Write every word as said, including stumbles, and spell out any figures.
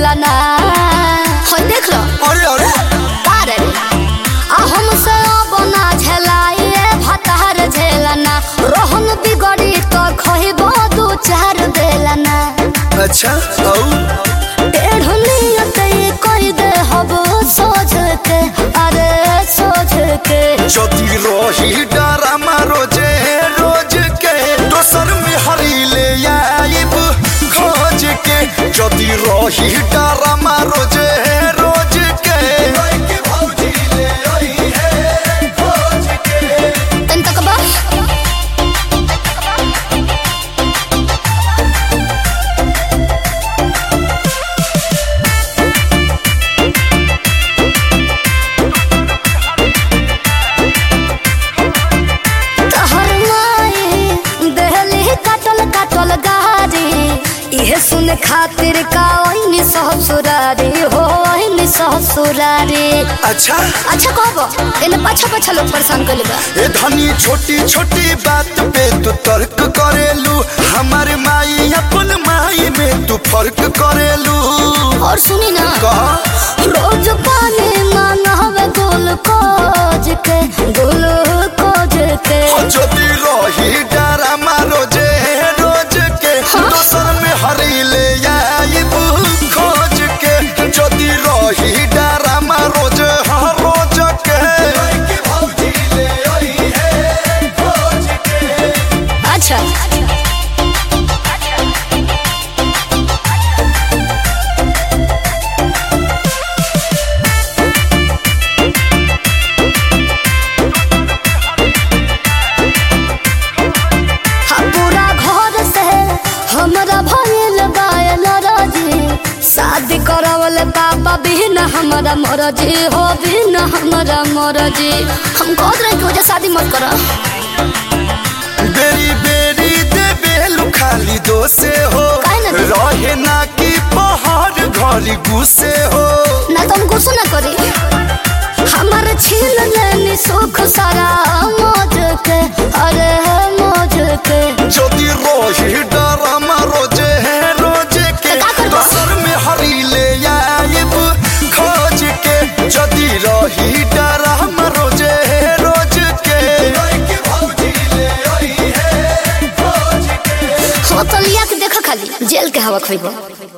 देला ना हो देख लो अरे अरे अरे आ हमसे बना झेलाए भतार झेला ना रोहन बिगड़ी तो खइबो दू चार बेला ना अच्छा औ टेढ़नियत कोई दे हबो सोच के अरे सोच के जदी रही डरामा रोजे रोज के दोसर में हरी ले आइब खोज के जदी रही डरामा रोजे रोज के भौजी ले आई है खोज के तन तक बा इहे सुन खातिर का ओइनी ससुरारी हो ओइनी ससुरारी अच्छा अच्छा कहबो एने पाछा पाछा लोग परेशान कइले बा ए धनी छोटी छोटी बात पे तू तर्क करेलू हमारे माई अपन माई में तू फर्क करेलू और सुनी ना कहा रोज पानी मांगवे गोल कोज के गोल कोज के जदी रही डरामा रोजे रोज के दोसर में हरी ले आइब खोज के जदी रही डरामा रोज हर रोज के भौजी ले आई है खोज के अच्छा हमरा भइल बायल राजी शादी करवले बाबा बिना हमारा मरजी हो बिना हमारा मरजी हम कहत रहे कि वजह शादी मत करा बेरी बेरी दे बेलू खाली दोसे हो काहे ना रहे ना कि पहाड़ घरी गुस्से हो ना तुम गुस्सा ना करी हमारे छीन लेनी सुख सारा मौज के अरे मौज के जदी रोही डरामा रोजे है रोजे के दोसर में हरी ले आइब खोज के जदी रही डरामा रोजे है रोज के भौजी ले आई है खोज के हो तो लिया के देखो खाली जेल के हवा खइबो।